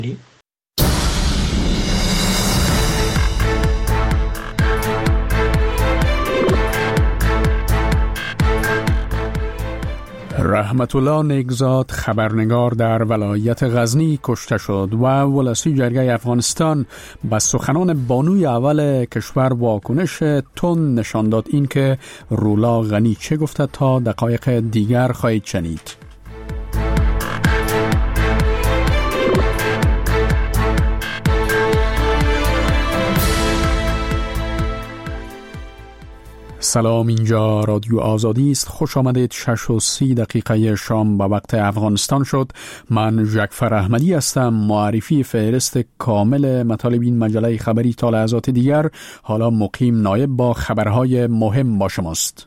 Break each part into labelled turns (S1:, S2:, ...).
S1: رحمت الله نیکزاد خبرنگار در ولایت غزنی کشته شد و ولسی جرگه افغانستان به سخنان بانوی اول کشور واکنش تند نشان داد. این که رولا غنی چه گفته تا دقایق دیگر خواهید شنید. سلام، اینجا رادیو آزادی است. خوش آمدید. 6:30 شام به وقت افغانستان شد. من جعفر احمدی هستم. معرفی فهرست کامل مطالب این مجله خبری تا لحظات دیگر. حالا مقیم نایب با خبرهای مهم با شماست.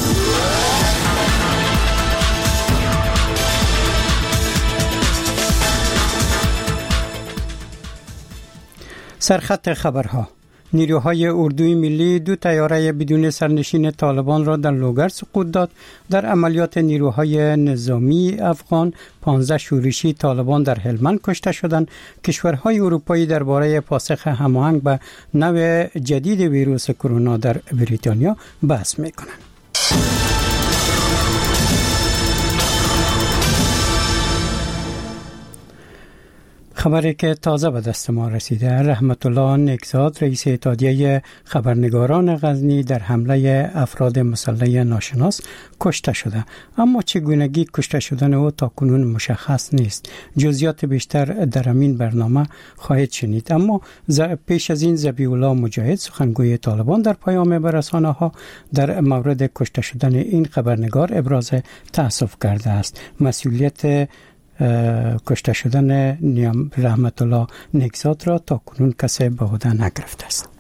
S2: سرخط خبرها: نیروهای اردوی ملی 2 طیاره بدون سرنشین طالبان را در لوگر سقوط داد. در عملیات نیروهای نظامی افغان 15 شورشی طالبان در هلمند کشته شدند. کشورهای اروپایی درباره پاسخ هماهنگ به نوع جدید ویروس کرونا در بریتانیا بحث می‌کنند. خبری که تازه به دست ما رسیده: رحمت الله نیکزاد رئیس اتحادیه خبرنگاران غزنی در حمله افراد مسلح ناشناس کشته شده، اما چگونگی کشته شدن او تاکنون مشخص نیست. جزئیات بیشتر در این برنامه خواهید شنید. اما پیش از این ذبیح الله مجاهد سخنگوی طالبان در پیام به رسانه‌ها در مورد کشته شدن این خبرنگار ابراز تأسف کرده است. مسئولیت کشته شدن رحمت الله نیکزاد را تا کنون کسی به عهده نگرفته است.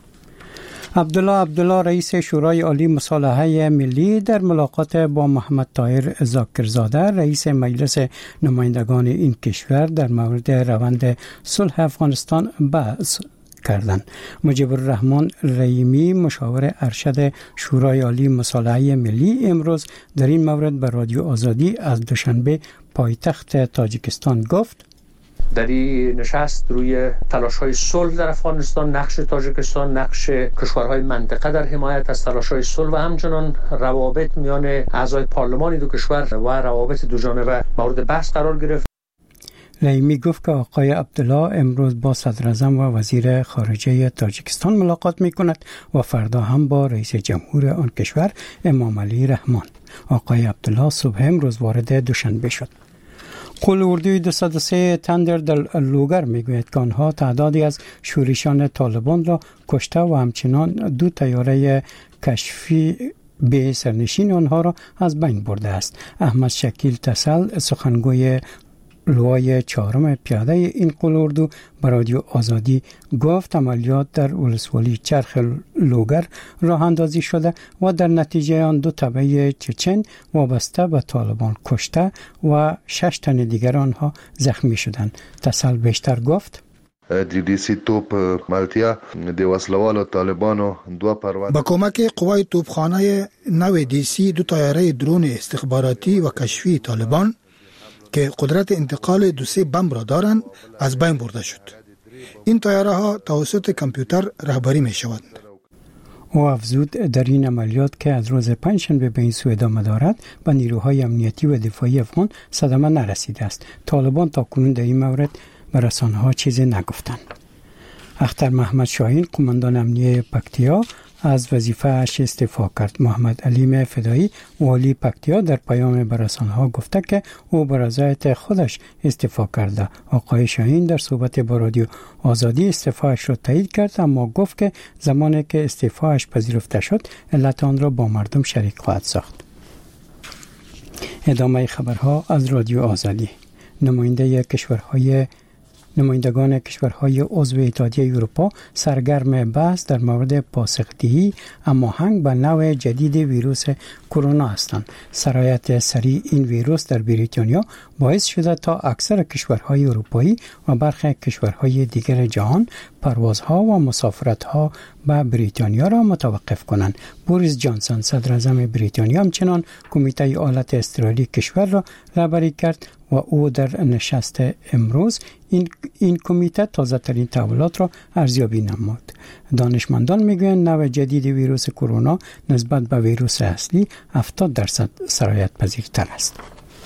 S2: عبدالله رئیس شورای عالی مصالحه ملی در ملاقات با محمد طاهر ذاکرزاده رئیس مجلس نمایندگان این کشور در مورد روند صلح افغانستان بحث کردند. مجیب الرحمن رحیمی مشاور ارشد شورای عالی مصالحه ملی امروز در این مورد به رادیو آزادی از دوشنبه پایتخت تاجیکستان گفت:
S3: در این نشست روی تلاش‌های صلح در افغانستان، نقش تاجیکستان، نقش کشورهای منطقه در حمایت از تلاش‌های صلح و همچنان روابط میان اعضای پارلمان دو کشور و روابط دو جانبه مورد بحث قرار گرفت.
S2: رحیمی گفت که آقای عبدالله امروز با صدراعظم و وزیر خارجه تاجیکستان ملاقات می‌کند و فردا هم با رئیس جمهور آن کشور امام علی رحمان. آقای عبدالله صبح امروز وارد دوشنبه شد. قول اردوی 203 تندر در لوگر میگوید که آنها تعدادی از شورشیان طالبان را کشته و همچنان 2 طیاره کشفی به سرنشین آنها را از بین برده است. احمد شکیل تسل سخنگوی لوای 4 پیاده این قول اردو به رادیو آزادی گفت عملیات در ولسوالی چرخ لوگر راه اندازی شده و در نتیجه آن 2 تبع چچن وابسته به طالبان کشته و 6 تن دیگر آنها زخمی شدند. تسل بیشتر گفت:
S4: دیدیسی توپ مالتیا د وسلوالو طالبانو 2 پرواز
S5: با کمک قوای توپخانه نو دیسی 2 طیاره درون استخباراتی و کشفی طالبان که قدرت انتقال 2 بمب را دارند از بین برده شد. این طیاره ها توسط کامپیوتر رهبری می شوند.
S2: او افزود در این عملیات که از روز پنجشنبه به این سو ادامه دارد به نیروهای امنیتی و دفاعی افغان صدمه نرسیده است. طالبان تا کنون در این مورد به رسانه‌ها چیزی نگفتند. اختر محمد شاهین قماندان امنیه پکتیا از وظیفه‌اش استعفا کرد. محمد علیم فدایی والی پکتیا در پیام به رسانه‌ها گفته که او به رضایت خودش استعفا کرده. آقای شاهین در صحبت با رادیو آزادی استعفاش را تایید کرد، اما گفت که زمانی که استعفاش پذیرفته شد علت آن را با مردم شریک خواهد ساخت. ادامه خبرها از رادیو آزادی. نمایندگان کشورهای عضو اتحادیه اروپا سرگرم بحث در مورد پاسخ‌دهی هماهنگ به نوع جدید ویروس کرونا هستند. سرایت سریع این ویروس در بریتانیا باعث شده تا اکثر کشورهای اروپایی و برخی کشورهای دیگر جهان پروازها و مسافرتها به بریتانیا را متوقف کنند. بوریس جانسون صدراعظم بریتانیا همچنان کمیته ایالت استرالی کشور را رهبری کرد و او در نشست امروز این کمیته تازه ترین تحولات را ارزیابی نمود. دانشمندان میگویند نوع جدید ویروس کرونا نسبت به ویروس اصلی 70% سرایت پذیرتر است.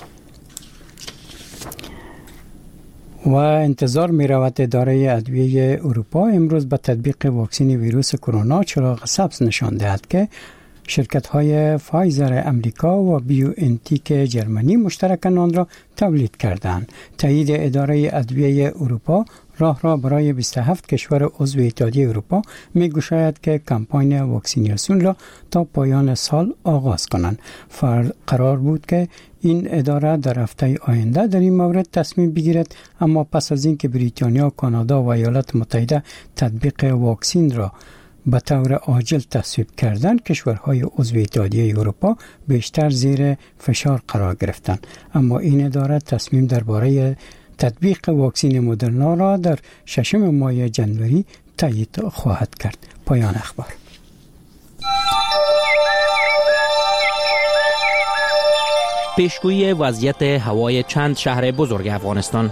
S2: و انتظار می رود اداره ادویه اروپا امروز به تطبیق واکسن ویروس کرونا چراغ سبز نشان دهد که شرکت‌های فایزر امریکا و بیو انتیک جرمنی مشترکاً آن را تولید کردند. تایید اداره ادویه اروپا راه را برای 27 کشور عضو اتحادیه اروپا می‌گشاید که کمپاین واکسیناسیون را تا پایان سال آغاز کنند. قرار بود که این اداره در هفته آینده در این مورد تصمیم بگیرد، اما پس از اینکه بریتانیا، کانادا و ایالات متحده تطبیق واکسن را به طور عاجل تصویب کردند، کشورهای عضو اتحادیه اروپا بیشتر زیر فشار قرار گرفتند. اما این اداره تصمیم درباره تطبیق واکسن مدرنا را در 6 ماه جنوری تایید خواهد کرد. پایان اخبار.
S6: پیشگویی وضعیت هوای چند شهر بزرگ افغانستان.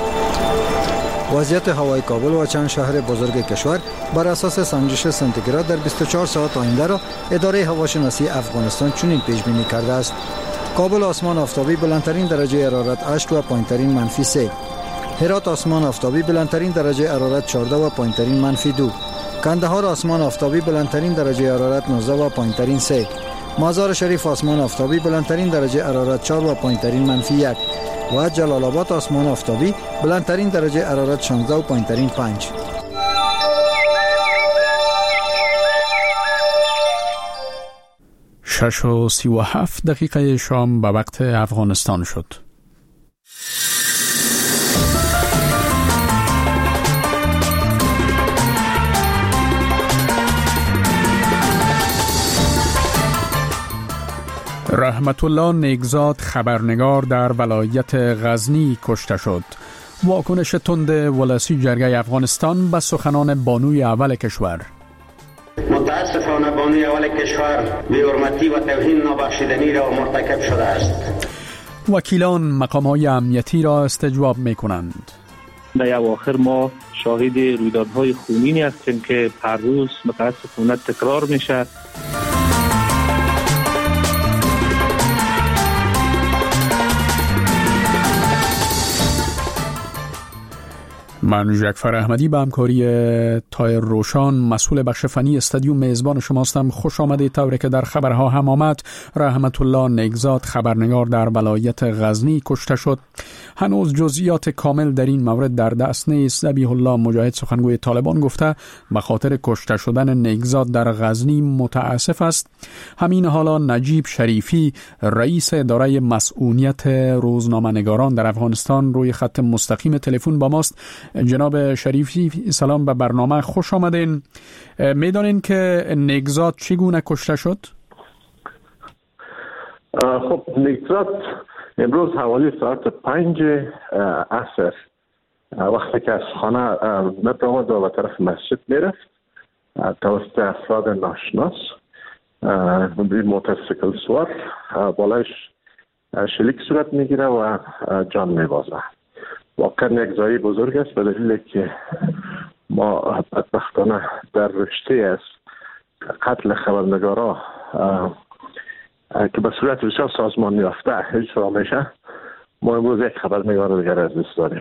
S7: وضعیت هوای کابل و چند شهر بزرگ کشور بر اساس سنجش سانتیگراد در 24 ساعت آینده را اداره هواشناسی افغانستان چنین پیش بینی کرده است: کابل آسمان آفتابی بلندترین درجه حرارت 8 و پایینترین منفی 3. هرات آسمان آفتابی بلندترین درجه حرارت 14 و پایینترین منفی 2. کندهار آسمان آفتابی بلندترین درجه حرارت 19 و پایینترین 3. مزار شریف آسمان آفتابی بلندترین درجه حرارت 4 و پایینترین منفی 1. و جلال آباد آسمان آفتابی بلندترین درجه حرارت 16 و پایینترین 5.
S1: شش و 37 دقیقه شام به وقت افغانستان شد. رحمت الله نیکزاد خبرنگار در ولایت غزنی کشته شد. واکنش تند ولسی جرگه افغانستان به سخنان بانوی اول کشور.
S8: متاسفانه بانوی اول کشور بی‌حرمتی و توهین نابخشودنی را مرتکب شده است.
S1: وکیلان مقام‌های امنیتی را استجواب می‌کنند.
S9: در اواخر ما شاهد رویدادهای خونینی هستیم که هر روز متاسفانه تکرار میشه.
S1: من جعفر احمدی به همکاری تایر روشان مسئول بخش فنی استادیوم میزبان شماستم. خوش آمدید. طوری که در خبرها هم آمد، رحمت الله نیکزاد خبرنگار در ولایت غزنی کشته شد. هنوز جزئیات کامل در این مورد در دست نیست. ذبیح الله مجاهد سخنگوی طالبان گفته به خاطر کشته شدن نیکزاد در غزنی متاسف است. همین حالا نجیب شریفی رئیس اداره مسئولیت روزنامه‌نگاران در افغانستان روی خط مستقیم تلفن با ماست. جناب شریفی سلام به برنامه، خوش آمدین. میدانین که نیکزاد چگونه کشته شد؟
S10: خب نیکزاد امروز حوالی ساعت 5 عصر وقتی که از خانه نمی‌آمد و به طرف مسجد میرفت، توسط افراد ناشناس موتورسیکل سوار بالایش شلیک صورت میگیره و جان میبازه. واقعا یک ضایعه بزرگ است، به دلیل که ما بدبختانه در رشته از قتل خبرنگارا که به صورت بسیار سازمان یافته اجرا میشه، ما امروز یک خبرنگار دیگر از دست داریم.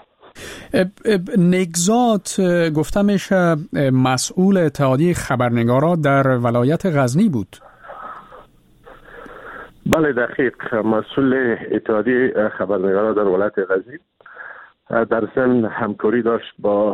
S1: نیکزاد گفته میشه مسئول اتحادیه خبرنگارا در ولایت غزنی بود.
S10: بله دقیق، مسئول اتحادیه خبرنگارا در ولایت غزنی در ضمن همکاری داشت با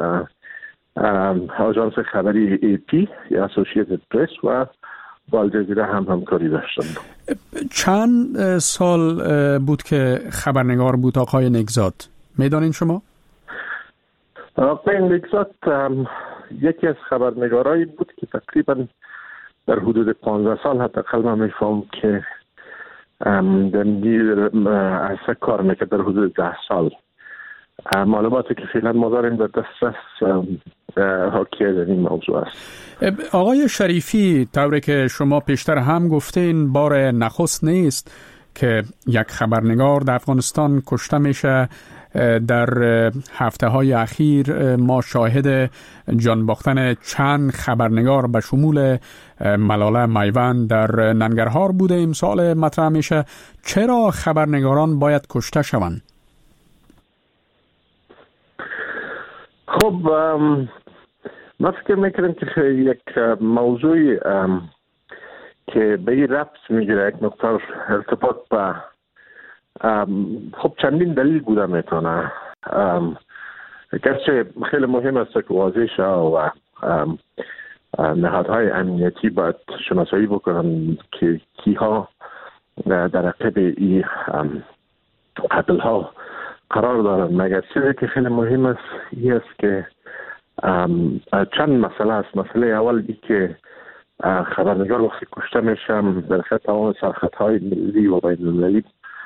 S10: آژانس خبری ای پی یا اسوسییتد پرس و با الجزیره هم همکاری داشتند.
S1: چند سال بود که خبرنگار بود آقای نیکزاد؟ میدانین شما؟
S10: آقای نیکزاد یکی از خبرنگارایی بود که تقریبا در حدود 15 سال حداقل من میفهم که در کار میکرد. در حدود 10 سال معلوماتی که فعلا ما داریم در دسترس حاکی از این موضوع است.
S1: آقای شریفی، طوری که شما پیشتر هم گفتین بار نخست نیست که یک خبرنگار در افغانستان کشته میشه. در هفته های اخیر ما شاهد جان باختن چند خبرنگار به شمول ملاله میوند در ننگرهار بوده. امسال مطرح میشه چرا خبرنگاران باید کشته شوند؟
S10: خب من فکر میکنم که یک موضوع که به این ربط میگیره، یک نقطه ارتباط به خب چندین دلیل بوده میتونه. گرچه خیلی مهم است که واضح شه و نهادهای امنیتی باید شناسایی بکنن که کیها در عقب این قتل ها قرار دارن. مگر چیزی که خیلی مهم است این است که چند مسئله است. مسئله اول ای که خبرنگار وقتی کشته میشم در خط تمام سرخطهای ملی و بین المللی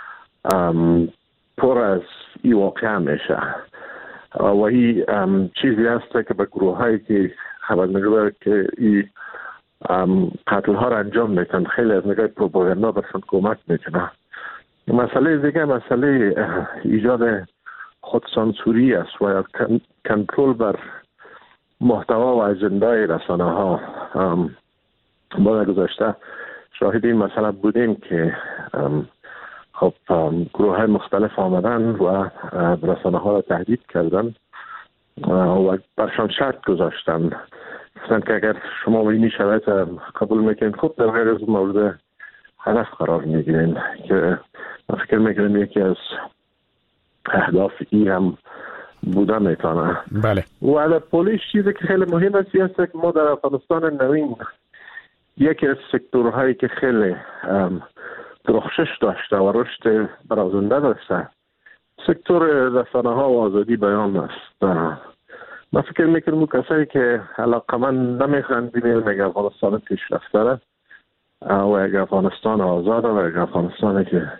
S10: پر از این واقعه میشه و این چیزی است که به گروه هایی که خبرنگار که این قتل ها را انجام میتن خیلی از نگاه پروپاگاندا برشون کمک میکنه. مسئله دیگه مسئله ایجاد خودسانسوری است و کنترل بر محتوا و اجندای رسانه ها. ما گذاشته شاهد این مسئله بودیم که خب گروه های مختلف آمدن و رسانه ها را تهدید کردن و برشان شرط گذاشتن، گفتن که اگر شما این شرایط قبول میکنید خب در غیر از مورد هدف قرار میگیرین، که من فکر میکنم یکی از اهداف ای هم بوده میتونه.
S1: بله.
S10: و در پولیس چیزی که خیلی مهم است که ما در افغانستان نوین یکی از سکتورهایی که خیلی درخشش داشته و رشد برازنده داشته سکتور رسانه ها و آزادی بیان است. من فکر میکنم کسایی که علاقمند نمیخوان ببینن یک افغانستان پیشرفته و یک افغانستان آزاد و یک افغانستانی که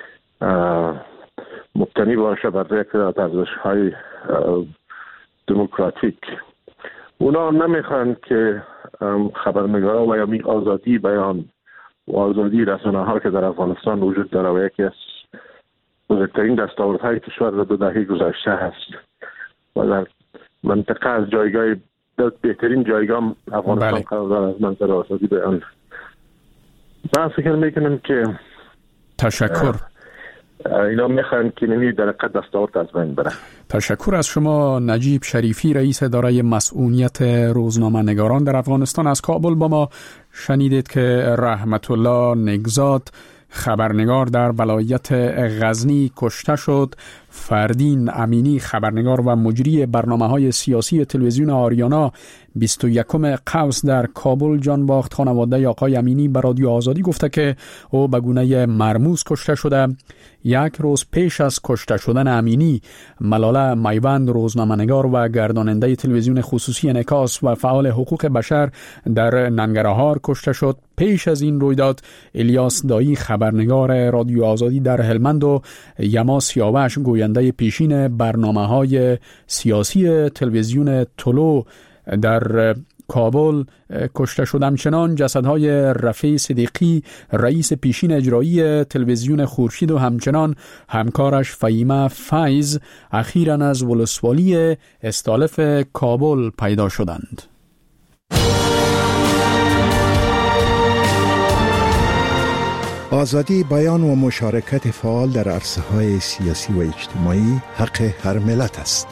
S10: مبتنی باشه بر یک ارزش‌های دموکراتیک، اونا نمیخوان که خبرنگارا و یا آزادی بیان و آزادی رسانه ها که در افغانستان وجود داره و یکی از بزرگترین دستاوردهای کشور را 2 دهه گذشته هست و در منطقه از جایگاه بهترین جایگاه افغانستان قرار داره از منظر آزادی بیان. من فکر میکنم که
S1: تشکر.
S10: اینا میخوان که نمی در قد دستاورد از بین بره.
S1: تشکر از شما نجیب شریفی، رئیس اداره مسئولیت روزنامه نگاران در افغانستان از کابل. با ما شنیدید که رحمت الله نگزاد خبرنگار در ولایت غزنی کشته شد. فردین امینی خبرنگار و مجری برنامه‌های سیاسی تلویزیون آریانا 21 قوس در کابل جان باخت. خانواده آقای امینی به رادیو آزادی گفته که او به گونه مرموز کشته شده. 1 روز پیش از کشته شدن امینی، ملاله میوند روزنامه‌نگار و گرداننده تلویزیون خصوصی انعکاس و فعال حقوق بشر در ننگرهار کشته شد. پیش از این رویداد الیاس دایی خبرنگار رادیو آزادی در هلمند و یما سیاوش گوینده پیشین برنامه‌های سیاسی تلویزیون طلوع در کابل کشته شد. همچنان جسدهای رفیع صدیقی رئیس پیشین اجرایی تلویزیون خورشید و همچنان همکارش فهیمه فیض اخیراً از ولسوالی استالف کابل پیدا شدند.
S11: آزادی بیان و مشارکت فعال در عرصه‌های سیاسی و اجتماعی حق هر ملت است.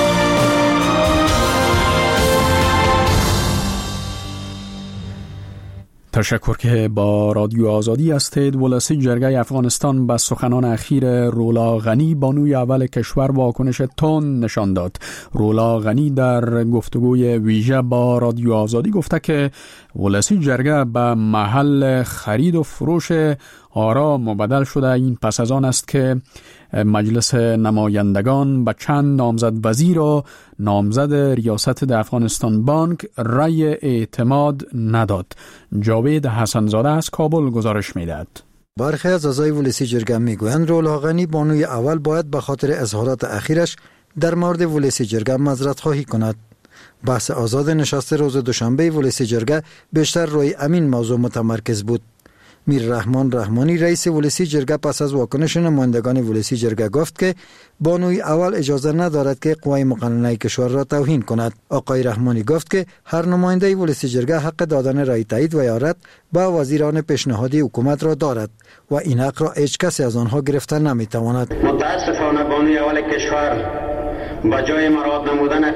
S1: تشکر که با رادیو آزادی هستید. ولسی جرگه افغانستان به سخنان اخیر رولا غنی بانوی اول کشور واکنش تند نشان داد. رولا غنی در گفتگوی ویژه با رادیو آزادی گفته که ولسی جرگه به محل خرید و فروش آرا مبدل شده. این پس از آن است که مجلس نمایندگان به چند نامزد وزیر و نامزد ریاست افغانستان بانک رأی اعتماد نداد. جاوید حسنزاده از کابل گزارش می‌دهد.
S7: برخی از اعضای ولسی جرگه میگویند رولا غنی بانوی اول باید به خاطر اظهارات اخیرش در مورد ولسی جرگه معذرت خواهی کند. بحث آزاد نشست روز دوشنبه ولسی جرگه بیشتر روی امین موضوع متمرکز بود. میر رحمان رحمانی رئیس ولسی جرگه پس از واکنش نمایندگان ولسی جرگه گفت که بانوی اول اجازه ندارد که قوای مقننه کشور را توهین کند. آقای رحمانی گفت که هر نماینده ولسی جرگه حق دادن رای تایید و یا رد به وزیران پیشنهادی حکومت را دارد و این حق را هیچ کسی از آنها گرفته نمیتواند.
S8: متاسفانه بانوی اول کشور با جای مراد نمودن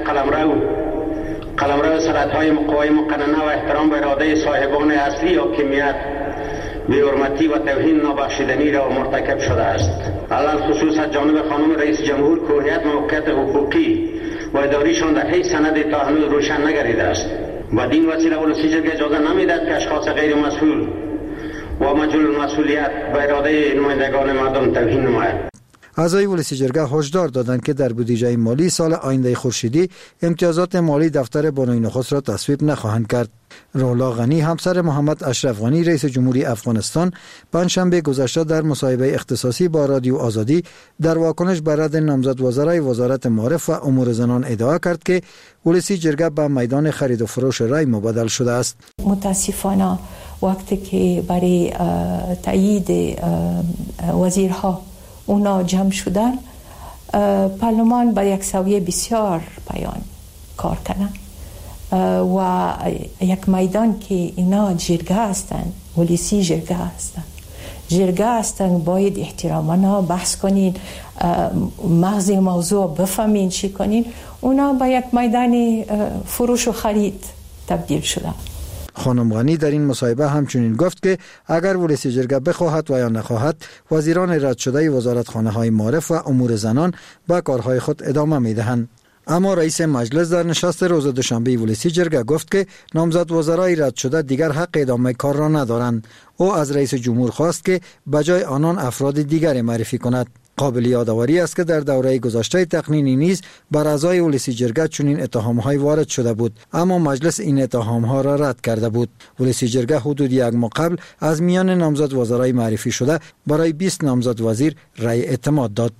S8: قلمرو صلاحیت‌های قوای مقننه و احترام به اراده صاحبان اصلی حاکمیت بی‌حرمتی و توهین نابخشودنی را مرتکب شده است. علل خصوص از جانب خانم رئیس جمهور که هویت موقعیت حقوقی و اداریشان در هیچ سند تا هنوز روشن نگردیده است. بدین وسیله ولسی جرگه اجازه نمیدهد که اشخاص غیر مسئول و مجهول المسئولیت به اراده نمایندگان مردم توهین نماید.
S7: اعضای ولسی جرگه هشدار دادند که در بودجه مالی سال آینده خورشیدی امتیازات مالی دفتر بانوی نخست را تصویب نخواهند کرد. رولا غنی همسر محمد اشرف غنی رئیس جمهوری افغانستان پنجشنبه گذشته در مصاحبه اختصاصی با رادیو آزادی در واکنش بر رد نامزد وزرای وزارت معارف و امور زنان ادعا کرد که ولسی جرگه به میدان خرید و فروش رای مبادل شده است.
S12: متاسفانه وقتی که برای تایید وزیرها اونا جمع شدن، پارلمان با یک سویه بسیار پایان کار کنن و یک میدان که اینا جرگه هستن، ولسی جرگه هستن، باید احترامانا بحث کنین، مغز موضوع بفهمین چی کنین. اونا با یک میدان فروش و خرید تبدیل شدن.
S7: خانم غنی در این مصاحبه همچنین گفت که اگر ولسی جرگه بخواهد و یا نخواهد، وزیران رد شده وزارتخانه های معارف و امور زنان به کارهای خود ادامه میدهند. اما رئیس مجلس در نشست روز دوشنبه ولسی جرگه گفت که نامزد وزرای رد شده دیگر حق ادامه کار را ندارند. او از رئیس جمهور خواست که بجای آنان افراد دیگری معرفی کند. قابل یادآوری است که در دوره گذشته تقنینی نیز بر اعضای ولسی جرگه چنین اتهام‌های وارد شده بود، اما مجلس این اتهام‌ها را رد کرده بود. ولسی جرگه حدود یک ماه قبل از میان نامزد وزرای معرفی شده برای 20 نامزد وزیر رأی اعتماد داد.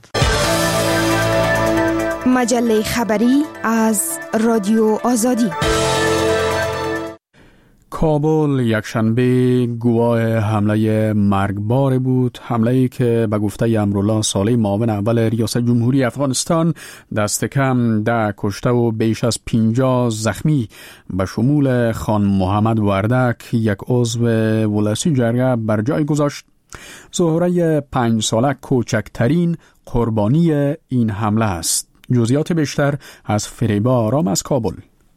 S13: مجله خبری از رادیو آزادی.
S1: کابل یکشنبه گواه حمله مرگبار بود، حمله‌ای که به گفته امرالله صالح معاون اول ریاست جمهوری افغانستان دست کم 10 کشته و بیش از 50 زخمی به شمول خان محمد وردک یک عضو ولسی جرگه بر جای گذاشت. زهره 5 ساله کوچکترین قربانی این حمله است. جزئیات بیشتر از فریبا آرام از کابل.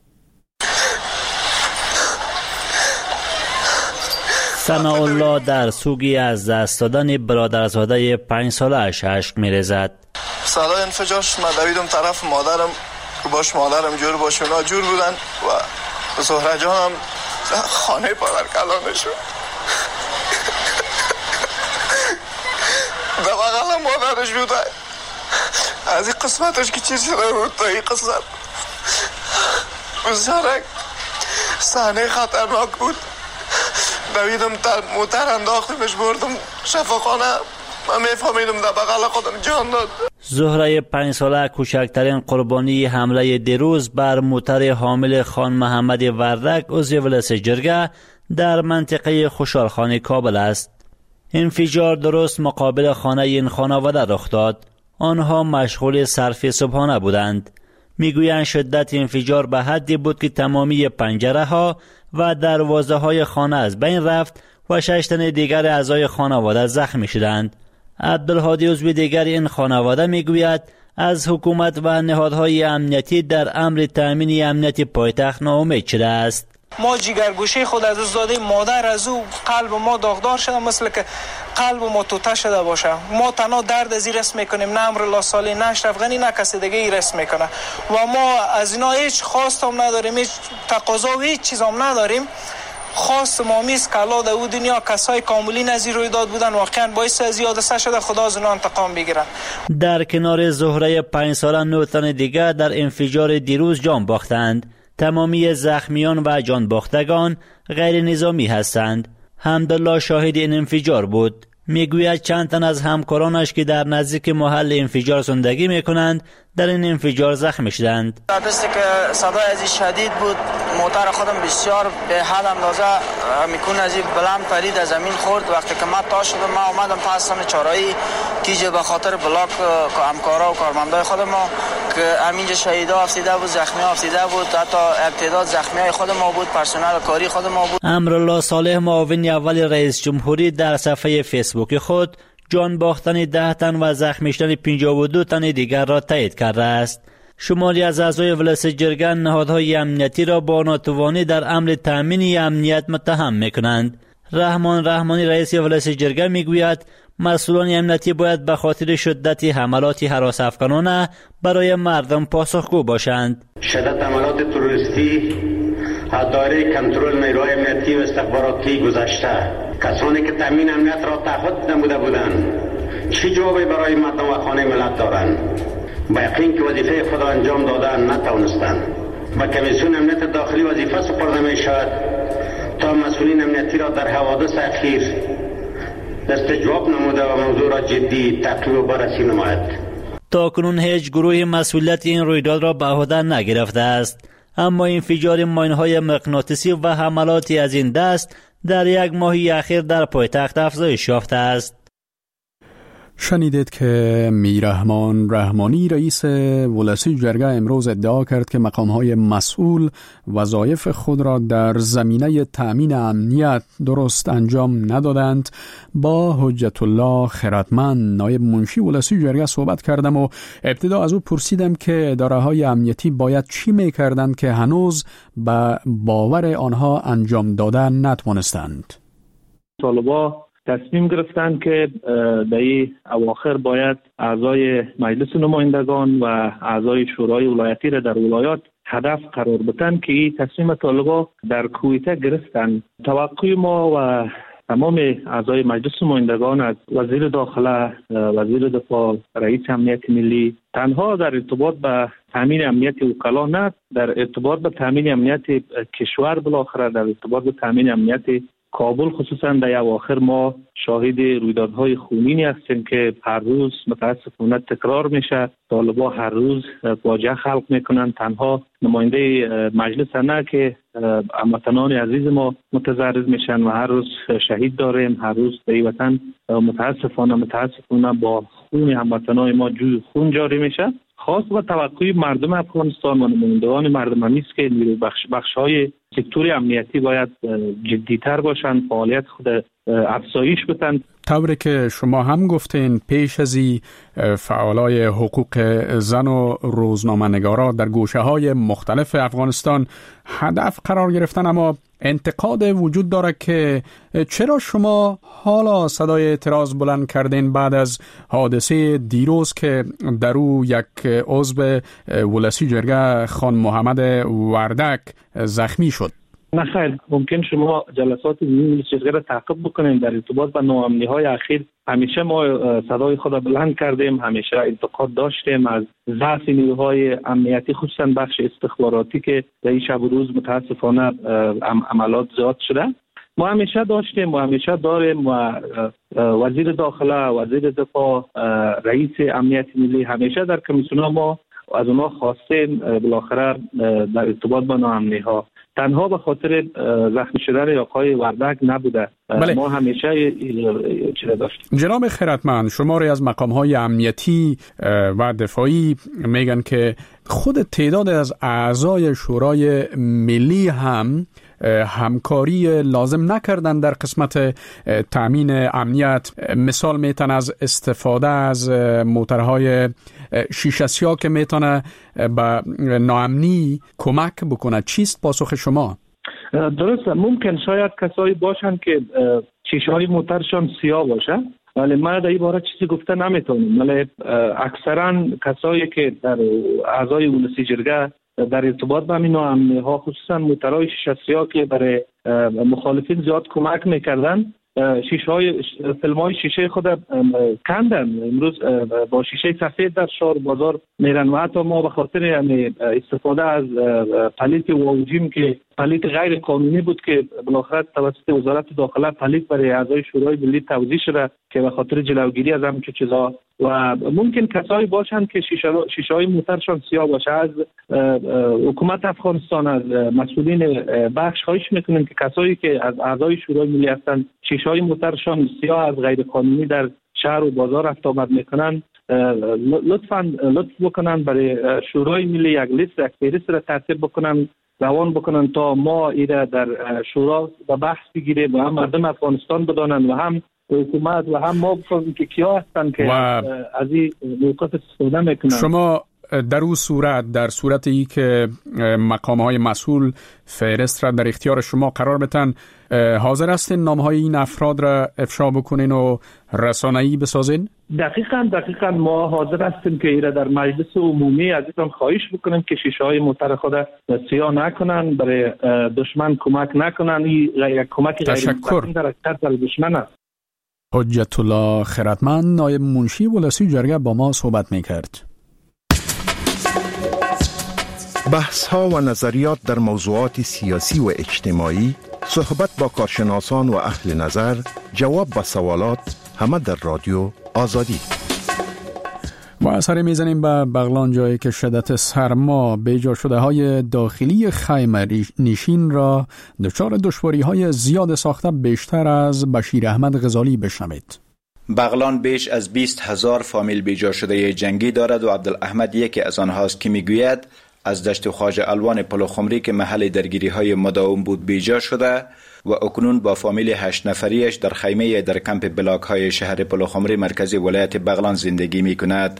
S14: ثناء الله در سوگی از دست دادن برادرزاده 5 ساله اش اشک می‌ریزد.
S15: صدای انفجارش من دویدم طرف مادرم، باش مادرم جور باش اونا جور بودن و زهره جانم خانه پدر کلانه شد. در بغل مادرش بود. از این قسمتش که چیز شده بود تا این قسمت بزرگ صحنه خطرناک بود. دویدم موتر انداختمش بردم شفاخانه. من میفهمیدم در بغل خودم جان داد.
S14: زهره 5 ساله کوچکترین قربانی حمله دیروز بر موتر حامل خان محمد وردک عضو ولسی جرگه در منطقه خوشحالخانه کابل است. انفجار درست مقابل خانه این خانواده رخ داد. آنها مشغول صرف صبحانه بودند. میگویند شدت انفجار به حدی بود که تمامی پنجره ها و دروازه های خانه از بین رفت و 6 تن دیگر اعضای خانواده زخمی شدند. عبدالهادی عضو دیگر این خانواده میگوید از حکومت و نهادهای امنیتی در امر تامین امنیت پایتخت ناامید شده است.
S16: ما جگرگوشه خود از داده مادر از او قلب ما داغدار شده، مثل که قلب ما توته شده باشه. ما تنها درد از این رسم میکنیم، نه امرالله صالح، نه اشرف غنی، نه کسی دیگه این رسم میکنه و ما از اینا هیچ خواست هم نداریم، هیچ تقاضا و هیچ چیز هم نداریم. خواست ما میست که الله در او دنیا کسای کاملی نظیر رویداد بودن واقعا باعث از یادسته شده خدا از اینا انتقام بگیرن.
S14: در کنار زهره 5 ساله 9 تن دیگر در انفجار دیروز جان باختند. تمامی زخمیان و جان باختگان غیر نظامی هستند. حمدالله شاهد این انفجار بود. میگوید چند تن از همکارانش که در نزدیک محل انفجار زندگی میکنند در این انفجار زخمی شدند.
S16: دستی که صدای از شدید بود، موتر خودم بسیار به حد اندازه میکون از بلند پرید، از زمین خورد. وقتی که من تا شدم، من اومدم تا اصلا چارایی کیجه به خاطر بلاک همکارا و کارمندای خود ما که همینجا شهیدا افتیده بود، زخمی افتیده بود، حتی ابتدا زخمی های خود ما بود، پرسنل کاری خود ما بود.
S14: امرالله صالح، معاون اول رئیس جمهوری، در صفحه فیسبوک خود جان باختن 10 تن و زخمی شدن 52 تن دیگر را تایید کرده است. شماری از اعضای ولس جرگه نهادهای امنیتی را با ناتوانی در امر تامین امنیت متهم میکنند. رحمان رحمانی، رئیس ولس جرگه، میگوید مسئولان امنیتی باید به خاطر شدت حملات هراس افکنانه برای مردم پاسخگو باشند.
S8: شدت حملات تروریستی از دایره کنترل نیروهای امنیتی و استخباراتی گذشته، کسانی که تامین امنیت را تعهد نموده بودند چه جوابی برای مردم و خانه ملت دارند؟ با یقین که وظیفه خود را انجام دادن نتوانستند. با کمیسیون امنیت داخلی وظیفه سپرده می شود تا مسئولین امنیتی را در حوادث اخیر استجواب نموده و موضوع را جدی تعقیب و بررسی نماید.
S14: تا کنون هیچ گروهی مسئولیت این رویداد را به عهده نگرفته است، اما انفجار ماین‌های مغناطیسی و حملاتی از این دست در یک ماهی اخیر در پایتخت افزایش یافته است.
S1: شنیدید که میرحمان رحمانی، رئیس ولسی جرگه، امروز ادعا کرد که مقام‌های مسئول وظایف خود را در زمینه تأمین امنیت درست انجام ندادند. با حجت الله خیرتمند، نایب منشی ولسی جرگه، صحبت کردم و ابتدا از او پرسیدم که اداره‌های امنیتی باید چی می‌کردند که هنوز به باور آنها انجام دادن نتوانستند.
S9: طالبا تصمیم گرفتند که در این اواخر باید اعضای مجلس نمایندگان و اعضای شورای ولایتی را در ولایات هدف قرار بدن که این تصمیم طالبا در کویته گرفتند. توقع ما و تمام اعضای مجلس نمایندگان از وزیر داخله، وزیر دفاع، رئیس امنیت ملی، تنها در ارتباط به تامین امنیت وکلا نه، در ارتباط به تامین امنیت کشور، بالاخره در ارتباط به تامین امنیت کابل خصوصا در اواخر ما شاهد رویدادهای خونینی هستیم که هر روز متاسفانه تکرار میشه. طالبا هر روز فاجعه خلق میکنن. تنها نماینده مجلس نه که هموطنان عزیز ما متضرر میشن و هر روز شهید داریم. هر روز در این وطن متاسفانه با خون هموطنان ما جوی خون جاری میشه. خاص و توقع مردم افغانستان و نمایندگان مردمی است که نیروی بخش‌های سکتور امنیتی باید جدی‌تر باشند، فعالیت خود افزایش بدن.
S1: طوری که شما هم گفتین، پیش از این فعالای حقوق زن و روزنامه‌نگارا در گوشه‌های مختلف افغانستان هدف قرار گرفتن، اما انتقاد وجود داره که چرا شما حالا صدای اعتراض بلند کردین بعد از حادثه دیروز که در او یک عضو ولسی جرگه خان محمد وردک زخمی شد؟
S9: نه خیر، ممکن شما جلسات ولسی جرگه را تعقیب بکنین. در ارتباط با ناامنی‌های اخیر همیشه ما صدای خود بلند کردیم، همیشه انتقاد داشتیم از ضعف نیروهای امنیتی، خصوصا بخش استخباراتی که در این شب و روز متاسفانه عملات زیاد شده. ما همیشه داشتیم و همیشه داریم و وزیر داخله، وزیر دفاع، رئیس امنیت ملی همیشه در کمیسیون ما از اونها خواستیم بالاخره در ارتباط با ناامنی‌ها تنها به خاطر زخمی شدن آقای وردک نبوده. بله. ما همیشه چیز داشتیم.
S1: جناب خیرتمند، شماری از مقام‌های امنیتی و دفاعی میگن که خود تعداد از اعضای شورای ملی هم همکاری لازم نکردن در قسمت تامین امنیت. مثال میتن از استفاده از موترهای شیشه سیاه که میتونه به ناامنی کمک بکنه. چیست پاسخ شما؟
S9: درست، ممکن شاید کسایی باشن که شیشه های موترشان سیاه باشه، ولی من در این باره چیزی گفته نمیتونم. ولی اکثرا کسایی که در اعضای ولسی جرگه در ارتباط با همین ناامنی‌ها، خصوصا موترهای شیشه سیاه که برای مخالفین زیاد کمک میکردن، فیلم‌های شیشه خود کندن. امروز با شیشه سفید در شهر بازار میرن و حتی ما به خاطر استفاده از پلیت واوجیم که پلیت غیر قانونی بود که بالاخره توسط وزارت داخله پلیت برای اعضای شورای ملی توزیع شده که به خاطر جلوگیری از همین چیزا. و ممکن کسایی باشند که شیشه های موترشان سیاه باشه. از حکومت افغانستان، از مسئولین بخش خواهش میکنیم که کسایی که از اعضای شورای ملی هستند شیشه های موترشان سیاه از غیر قانونی در شهر و بازار رفت آمد میکنن، لطف بکنن برای شورای ملی یک لیست، یک فهرست را ترتیب بکنن، روان بکنن تا ما ایره در شورا به بحث بگیریم و هم مردم افغانستان بدانن و هم حکومت و هم ما بفهمیم که کیا هستن که از این موقف استفاده میکنن.
S1: شما در اون صورت، در صورتی که مقام‌های مسئول فهرست را در اختیار شما قرار بدن، حاضر هستین نام‌های این افراد را افشا بکنین و رسانه‌ای بسازین؟
S9: دقیقاً ما حاضر هستیم که ایره در مجلس عمومی عزیزان خواهش بکنیم که شیشه‌های موتر خود سیاه نکنن، برای دشمن کمک نکنن. این کمک غیر مستقیم در اکثر دشمن است.
S1: حجت الله خردمند، نایب منشی ولسی جرگه، با ما صحبت می‌کرد.
S11: بحث ها و نظریات در موضوعات سیاسی و اجتماعی، صحبت با کارشناسان و اهل نظر، جواب به سوالات، همه در رادیو آزادی.
S1: و اثر میزنیم به بغلان، جایی که شدت سرما بیجا شده های داخلی خیمه نشین را دچار دشواری های زیاد ساخته. بیشتر از بشیر احمد غزالی بشنوید.
S17: بغلان بیش از 20,000 فامیل بیجا شده جنگی دارد و عبدالاحمد یکی از آنهاست که میگوید از دشت خواجه الوان پلوخمری که محل درگیری های مداوم بود بیجا شده و اکنون با فامیل 8 نفریش در خیمه در کمپ بلاک های شهر پلوخمری مرکزی ولایت بغلان زندگی می کند.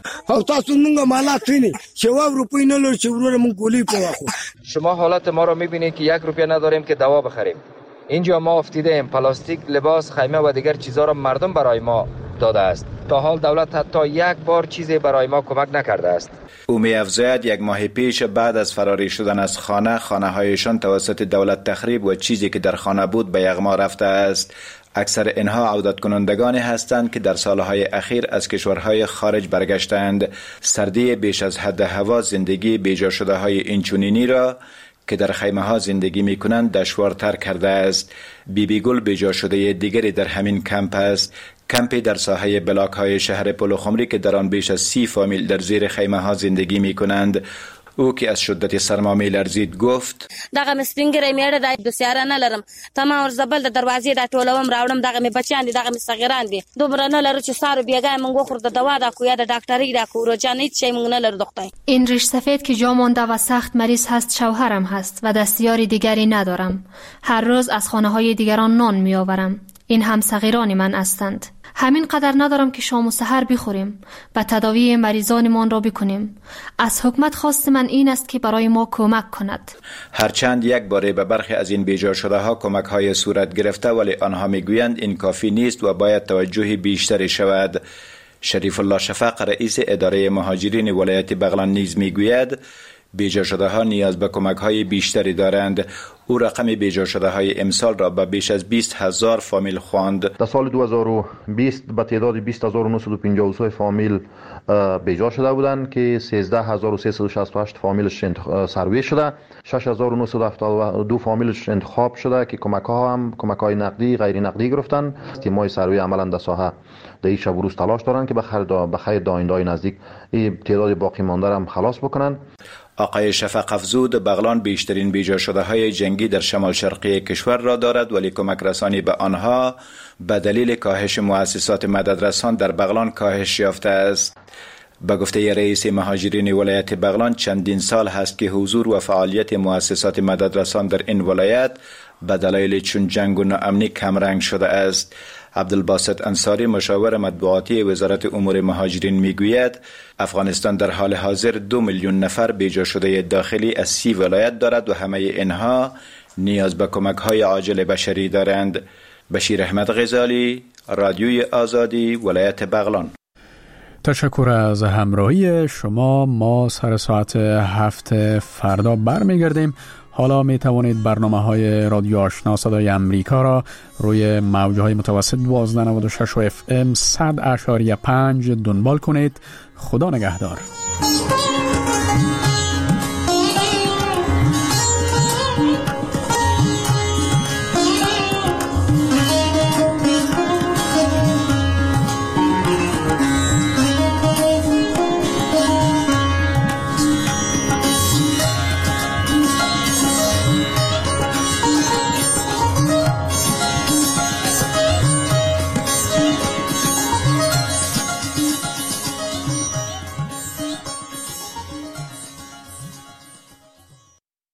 S18: شما حالت ما را می بینید که 1 روپیه نداریم که دوا بخریم. اینجا ما افتیده ایم، پلاستیک، لباس، خیمه و دیگر چیزها را مردم برای ما داده است. تا حال دولت حتی 1 بار چیزی برای ما کمک نکرده است.
S17: او می افزاید 1 ماه پیش بعد از فراری شدن از خانه هایشان توسط دولت تخریب و چیزی که در خانه بود به یغما رفته است. اکثر اینها عودت کنندگانی هستند که در سالهای اخیر از کشورهای خارج برگشتند. سردی بیش از حد هوا زندگی بیجا شده های اینچنینی را که در خیمه ها زندگی می کنند دشوارتر کرده است. بیبی گل بیجا شده دیگری در همین کمپ است. کمپی در ساحه بلاک های شهر پلوخمری که در آن بیش از 30 فامیل در زیر خیمه ها زندگی می کنند. او که از شدت سرما می لرزید گفت:
S19: دغه مسپینګری میړه د دوسیاره نه لرم، تمام ورزبل د دروازې د ټولوم راوړم، دغه می بچان دي، دغه می صغیران دي، دومره نه لرو چې سارو بیګای مونږ خور د دوا د کویا د ډاکټرۍ د کورو جانې چي مونږ نه لرو دختای.
S20: این ریش سفید که جا مانده و سخت مریض هست شوهرم هست و دستیاری دیگری ندارم. هر روز از خانه های دیگران نان می آورم. این هم صغیران من هستند. همین قدر ندارم که شام و سحر بخوریم و تداوی مریضانمان را بکنیم. از حکومت خواست من این است که برای ما کمک کند.
S17: هرچند 1 باره به برخی از این بیجا شده ها کمک های صورت گرفته، ولی آنها میگویند این کافی نیست و باید توجه بیشتری شود. شریف الله شفق، رئیس اداره مهاجرین ولایت بغلان نیز میگوید بیجا شده ها نیاز به کمک های بیشتری دارند. او رقم بیجا شده های امسال را به بیش از 20,000 فامیل خواند.
S21: در سال 2020 به تعداد 20,953 فامیل بیجا شده بودند که 13,368 فامیلش سروی شده، 6,972 فامیلش انتخاب شده که کمک ها هم کمک های نقدی غیر نقدی گرفتن. تیم‌های سروی عملا در ساحه در این شب و روز تلاش دارند که به خیر آینده‌های نزدیک این تعداد باقی مانده را هم خلاص بکنن.
S17: آقای شفق افزود بغلان بیشترین بیجا شده های جنگی در شمال شرقی کشور را دارد، ولی کمک رسانی به آنها به دلیل کاهش مؤسسات مددرسان در بغلان کاهش یافته است. به گفته رئیس مهاجرین ولایت بغلان چندین سال هست که حضور و فعالیت مؤسسات مددرسان در این ولایت به دلایل چون جنگ و ناامنی کمرنگ شده است. عبدالباسط انصاری، مشاور مطبوعاتی وزارت امور مهاجرین میگوید افغانستان در حال حاضر 2 میلیون نفر بیجا شده داخلی از 30 ولایت دارد و همه اینها نیاز به کمک های عاجل بشری دارند. بشیر احمد غزالی، رادیوی آزادی، ولایت بغلان.
S1: تشکر از همراهی شما. ما سر ساعت 7 فردا برمیگردیم. حالا می توانید برنامه‌های رادیو آشنا صدای امریکا را روی موج‌های متوسط 1296 و FM 100.5 دنبال کنید. خدا نگهدار.